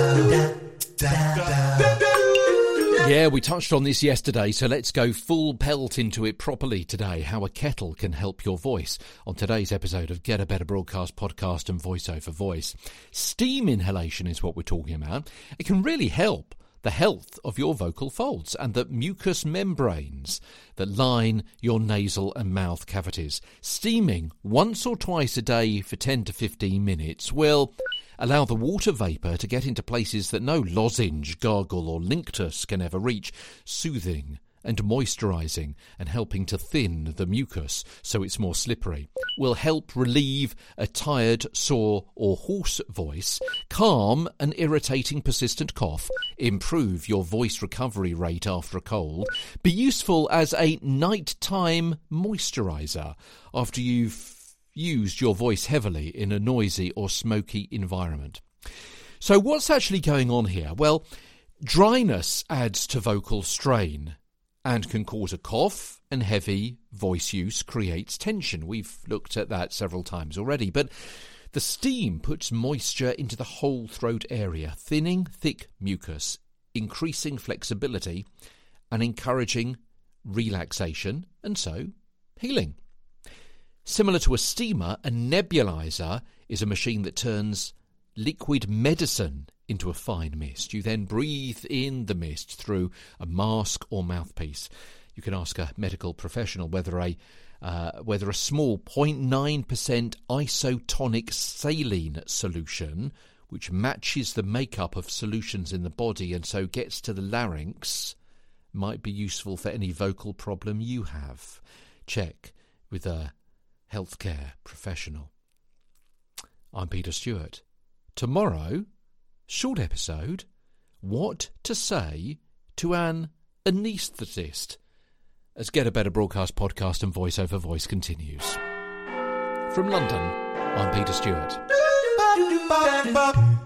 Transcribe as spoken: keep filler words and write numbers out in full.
Yeah, we touched on this yesterday, so let's go full pelt into it properly today, how a kettle can help your voice on today's episode of Get a Better Broadcast Podcast and Voice Over Voice. Steam inhalation is what we're talking about. It can really help the health of your vocal folds and the mucous membranes that line your nasal and mouth cavities. Steaming once or twice a day for ten to fifteen minutes will allow the water vapour to get into places that no lozenge, gargle or linctus can ever reach, soothing and moisturising and helping to thin the mucus so it's more slippery. Will help relieve a tired, sore or hoarse voice, calm an irritating persistent cough, improve your voice recovery rate after a cold, be useful as a nighttime moisturiser after you've used your voice heavily in a noisy or smoky environment. So what's actually going on here? Well, dryness adds to vocal strain and can cause a cough, and heavy voice use creates tension. We've looked at that several times already, but the steam puts moisture into the whole throat area, thinning thick mucus, increasing flexibility and encouraging relaxation and so healing. Similar to a steamer, a nebulizer is a machine that turns liquid medicine into a fine mist. You then breathe in the mist through a mask or mouthpiece. You can ask a medical professional whether a uh, whether a small zero point nine percent isotonic saline solution, which matches the makeup of solutions in the body and so gets to the larynx, might be useful for any vocal problem you have. Check with a healthcare professional. I'm Peter Stewart. Tomorrow, short episode, what to say to an anaesthetist, as Get a Better Broadcast Podcast and Voice Over Voice continues. From London, I'm Peter Stewart.